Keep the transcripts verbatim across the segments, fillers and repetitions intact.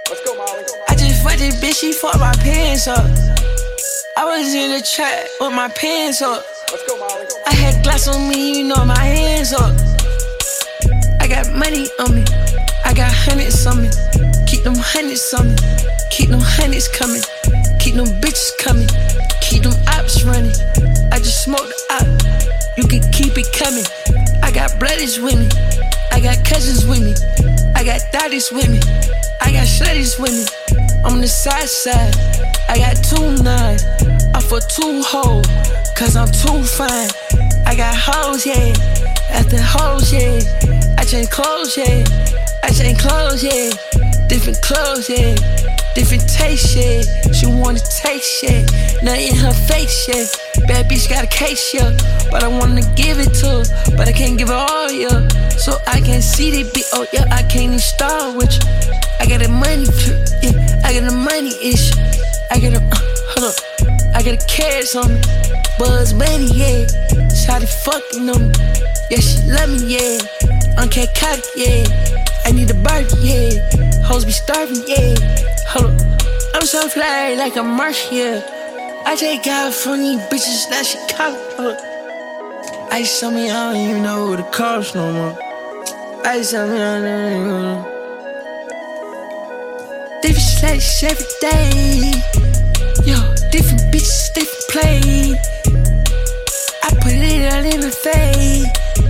Let's go, Molly. I just fucked this bitch, she fucked my pants up. I was in the trap with my pants up. Let's go, Molly. I had glass on me, you know my hands up. I got money on me, I got hundreds on me. Keep them hundreds on me, keep them hundreds coming. Keep them bitches coming, keep them ops running. I just smoked the op, you can keep it coming. I got brothers with me, I got cousins with me, I got daddies with me, I got shreddies with me. On the side side, I got two nine, I for two hoes, cause I'm too fine. I got hoes, yeah, after hoes, yeah. I change clothes, yeah, I change clothes, yeah. Different clothes, yeah, different taste, yeah. She wanna taste, yeah, nothing in her face, yeah. Bad bitch got a case, yeah, but I wanna give it to her, but I can't give it all, yeah. So I can't see the beat, oh yeah, I can't even start with you. I got a money, yeah, I got a money issue. I got a, uh, hold up, I got a cash on me, Buzz Bunny, yeah. Shawty fucking on me, yeah, she love me, yeah. Uncat cotton, yeah. I need a bird, yeah. Hoes be starving, yeah. Hold up, I'm so fly like a marsh, yeah. I take out from these bitches, now she call up. I just tell me I don't even know what it costs no more. I just tell me I don't even know. Different slash every day. Yo, different bitches, different play. I put it all in the fade.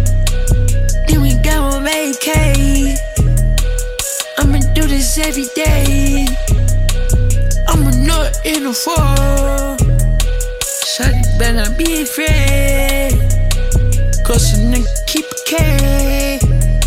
Then we go on vacay. I'ma do this every day. I'ma know it in the fall. Shawty better not be afraid, cause a nigga keep a K.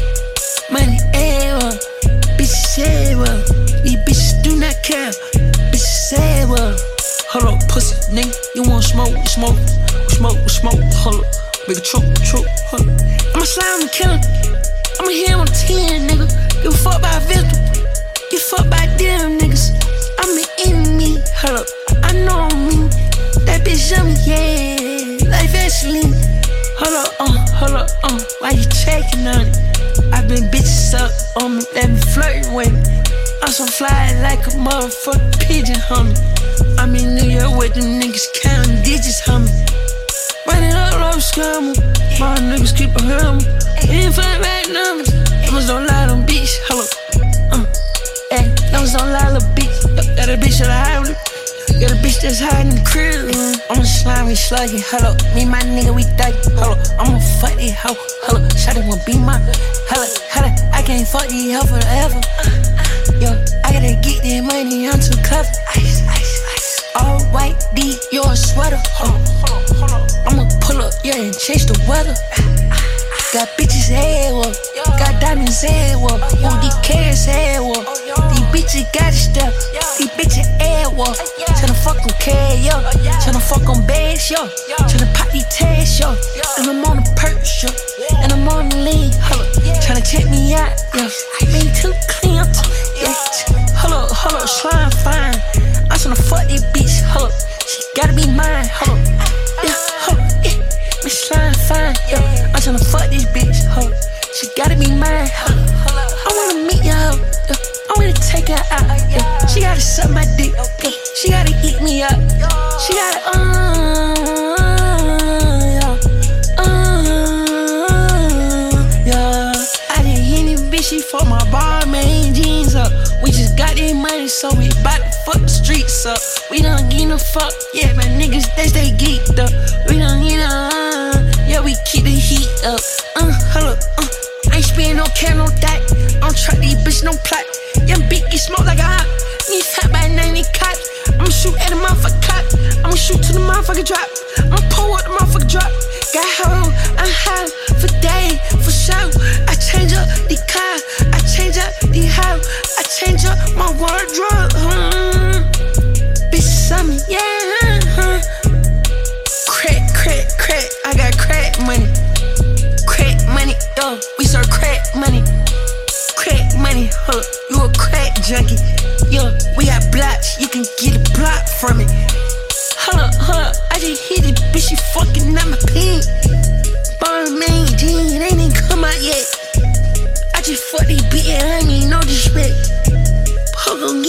Money ever, bitches say well. These bitches do not care, bitches say well. Hold up, pussy, nigga, you want smoke, we smoke, we smoke, we smoke. Hold up, make a choke, choke, hold up. I'ma slime and kill him, I'ma hit him on ten, nigga. Give a fuck by a victim, give a fuck by them niggas. I'm an enemy, hold up, I know I'm mean. That bitch on me, yeah, like Vaseline. Hold up, uh, hold up, uh, why you checking on it? I been bitches up on me, they been flirting with me. I'm so fly like a motherfucking pigeon, homie. I'm in New York with them niggas counting digits, homie. Running up, low scammer, my niggas keep a hammer. Ain't find right numbers, numbers don't lie, them bitch, hold up, uh, hey, numbers don't lie, little bitch. Got a bitch that I hide. Got a bitch that's hiding in the crib. I'm a slimy sluggy, hello. Me and my nigga, we thug, hello. I'm a fuck this hoe, hello. Shawty wanna be my, hello, hello. I can't fuck these hoe forever. Yo, I gotta get that money, I'm too clever. Ice, ice, ice. All white, D, your sweater, oh. I'ma pull up, yeah, and change the weather. Got bitches everywhere, got diamonds everywhere. Want these carrots everywhere. These bitches gotta step, these bitches everywhere. Tryna fuck on cash, yo. Tryna fuck on bags, yo. Tryna pop these tags, yo. And I'm on the perch, yo. And I'm on the lean, hold up. Tryna check me out, yo. Ain't too clean, I'm too, yeah. Hold up, hold up, slime fine. I'm tryna fuck this bitch, hold up. She gotta be mine, hold up. Yeah, hold up, yeah. Me slime fine, yo. I'm tryna fuck this bitch, hold up. She gotta be mine, hold up. I wanna meet ya, yo. I wanna take her out, yeah. She gotta suck my dick, yeah. She gotta eat me up. She gotta, uh, yeah, uh, yeah. I didn't hit this bitch, she fuck my bar, man, jeans up. We just got this money, so we bout to fuck the streets up. We don't give no fuck, yeah, my niggas, they stay geeked up. We don't need a, uh, yeah, we keep the heat up. Uh, hold up, uh, I ain't spending no care, no that. I don't trust these bitch, no plot. Young bitch get smoked like a hot. Need fat by ninety cops. I'ma shoot at the motherfucker cop. I'ma shoot to the motherfucker drop. I'ma pull up the motherfucker drop. Got home, I'm high for day, for show. I change up the car, I change up the house, I change up my wardrobe. Hmm. Bitch, on me, yeah. Huh. Crack, crack, crack. I got crack money. Crack money, yo. We serve crack money. Crack money, huh? You a crack junkie. Yo, we got blocks, you can get a block from it. Hold up, hold up, I just hit it, bitch, she fucking up my pig. Born main jean, ain't even come out yet. I just fuck these bitch, I ain't even know this shit. Pogo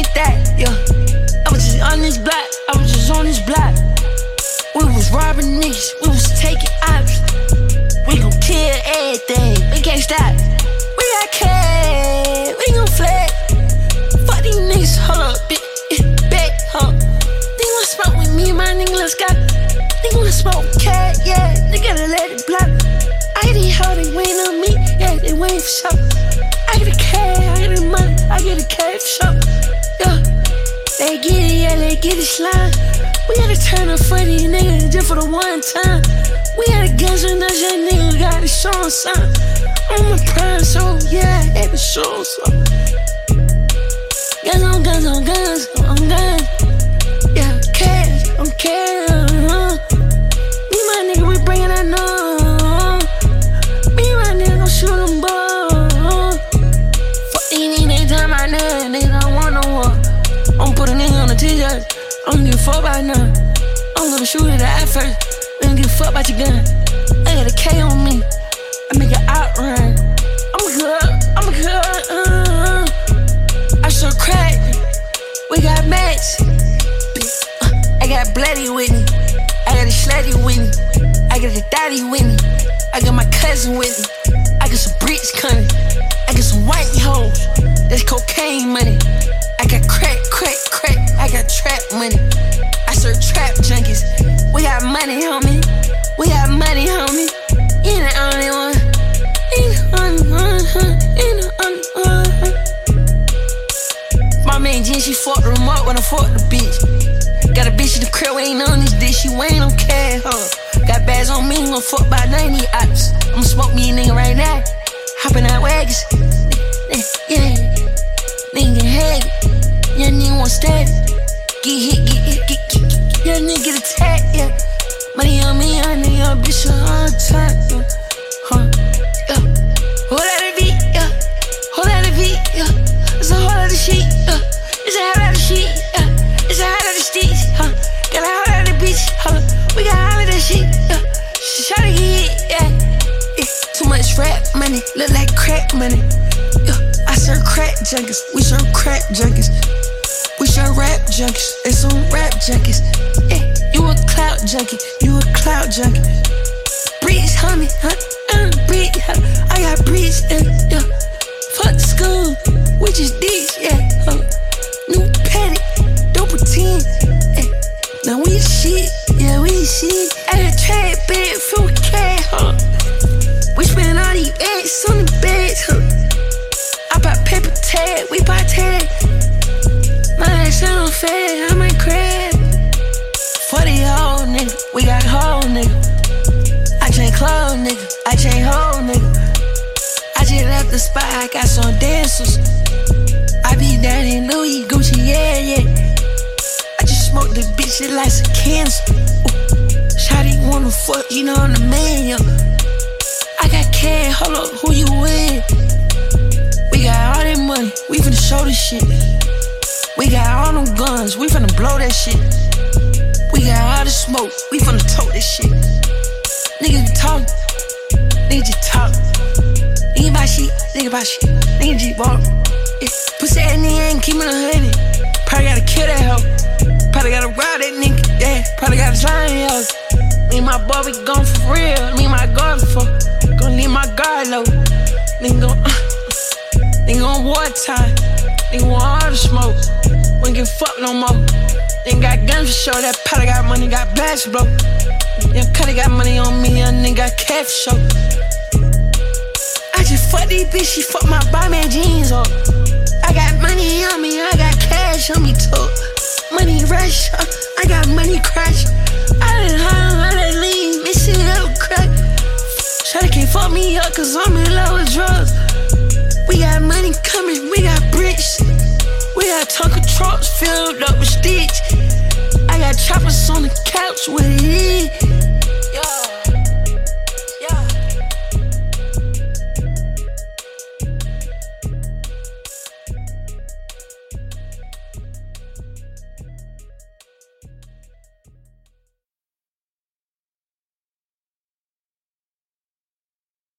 stack, yeah. I was just on this block, I was just on this block. We was robbing niggas, we was taking ops. We gon' kill everything, we can't stop. We got cash, we gon' flex. Fuck these niggas, hold up, bitch, it's back, huh? They wanna smoke with me, my nigga, let's go. They wanna smoke cat, yeah, they gotta let it block. I get how they waiting on me, yeah, they waiting for something. I get a cash, I get the money, I get a cash for something, yeah. They get it, yeah, they get it slime. We gotta turn up for these niggas just for the one time. We got a guns on us, young nigga, gotta show them something. I'm a prime, so yeah, they been showing something. Guns on guns on guns on guns. Yeah, cash on cash, uh-huh. Me and my nigga, we bringin' that no. Me and my nigga gon' shoot them balls. Fuck these niggas, they time I know, they don't want no war. I'm put a nigga on the t-shirt, I don't give a fuck about none. I'm gonna shoot it at first, I don't give a fuck about your gun. I got a K on me, I make it outrun. I'm good, I'm good, uh-huh. I show crack, we got match. uh, I got bloody with me, I got a slatty with me, I got a daddy with me, I got my cousin with me, I got some bricks coming, I got some white hoes, that's cocaine money. I got crack, crack, crack, I got trap money. I serve trap junkies. We got money, homie. We got money, homie. You ain't the only one. You ain't the only one. You ain't the only one. My main Jen, she fucked the remote when I fucked the bitch. Got a bitch in the crib, we ain't on this dish. She ain't on cash, huh? Got bags on me, gon' fuck by ninety ops. I'ma smoke me a nigga right now. Hop in that wagons. Yeah. Nigga hag it, young nigga want stab it. Get hit, get hit, get get, young nigga get attacked, yeah. Money on me, young nigga, young bitch on top, yeah. Huh, yeah. Whole lot of beat, yeah. Whole lot of beat, yeah. It's a whole lot of shit, yeah. It's a whole lot of shit, yeah. It's a whole lot of sticks, huh. Got a whole lot of bitch, huh. We got all of that shit, yeah. Try to get hit, yeah. Yeah. Too much rap money, look like crack money, yeah. I serve crack junkies, we serve crack junkies. We serve rap junkies, they some rap junkies. Yeah, you a clout junkie, you a clout junkie. Breeze, homie, huh? Uh, breeze, huh? I got breeze, uh, yeah. Fuck the school, we just these, yeah. Huh? New petty, don't pretend. Yeah. Now we the shit, yeah, we the shit. I got trap bag full of cash, huh? We spend all these eggs on the beds, huh? I bought paper tag, we bought tag. My ass on fed, I might crab. For the whole nigga, we got whole nigga. I change clothes, nigga, I change whole nigga. I just left the spot, I got some dancers. I be down in Louis, Gucci, yeah, yeah. I just smoked the bitch, it like some cancer. Ooh. Shawty wanna fuck, you know I'm the man, yo. I got cash, hold up, who you with? We got all that money, we finna show this shit. We got all them guns, we finna blow that shit. We got all the smoke, we finna tote this shit. Niggas be talkin', niggas just talk. Nigga buy shit, nigga buy shit, nigga just walk. Yeah. Pussy that nigga ain't keepin' a hundred. Probably gotta kill that hoe. Probably gotta rob that nigga, yeah. Probably gotta sign yo. Me and my boy, we gone for real. Me and my guard for, gon' leave my guard low. Nigga gon' uh. Nigga on wartime, nigga want all the smoke. We ain't give a fuck no more. Nigga got guns for show, that powder got money, got blast blow. Young Cuddy got money on me, young nigga got cash for show. I just fuck these bitch, she fuck my Balmain jeans up. I got money on me, I got cash on me too. Money rush, huh? I got money crash. I done home, I done leave, this shit up crack. Shawty can't fuck me up cause I'm in love with drugs. We got money coming, we got bricks. We got Tonka trucks filled up with sticks. I got choppers on the couch with it.